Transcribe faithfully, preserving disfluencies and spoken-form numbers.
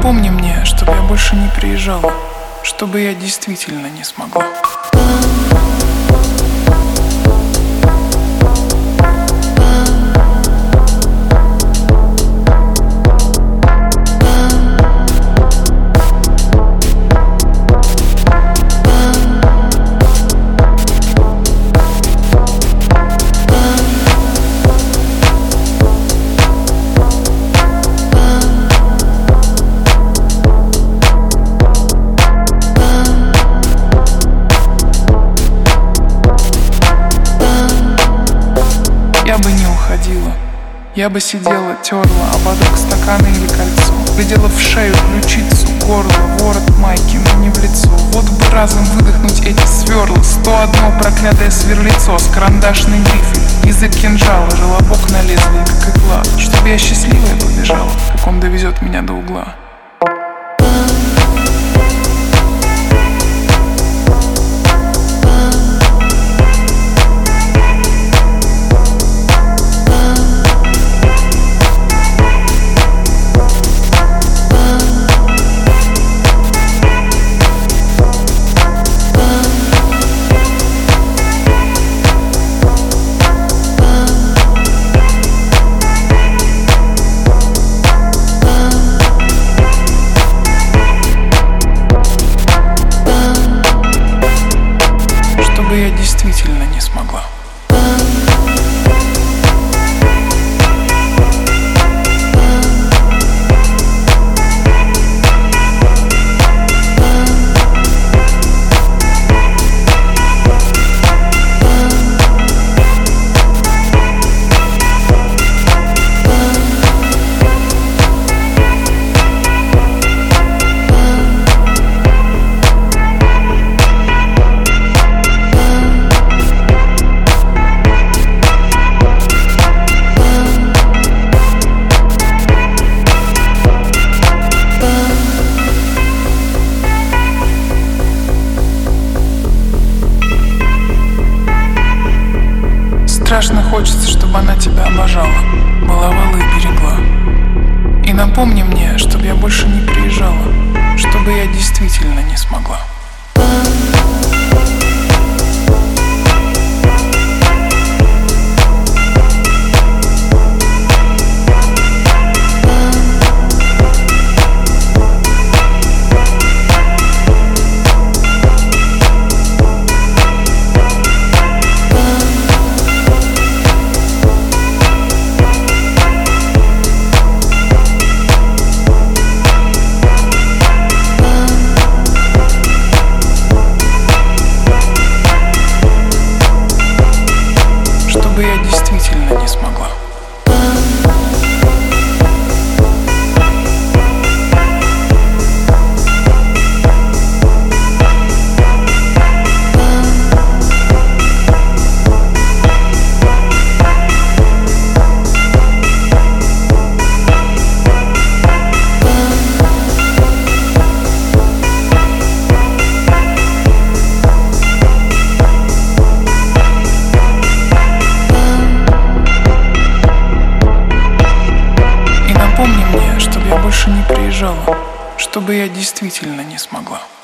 напомни мне, чтобы я больше не приезжала, чтобы я действительно не смогла. Я бы не уходила, я бы сидела, терла ободок стакана или кольцо, глядела в шею, ключицу, горло, ворот майки, но не в лицо. Вот бы разом выдохнуть эти сверла, сто одно проклятое сверлицо с карандашной грифель, язык кинжала, желобок на лезвие, как игла, чтобы я счастливая побежала, как он довезет меня до угла. Я действительно не смогла. Страшно хочется, чтобы она тебя обожала, баловала и берегла. И напомни мне, чтобы я больше не приезжала, чтобы я действительно не смогла. Чтобы я действительно не смогла. Напомни мне, чтобы я больше не приезжала, чтобы я действительно не смогла.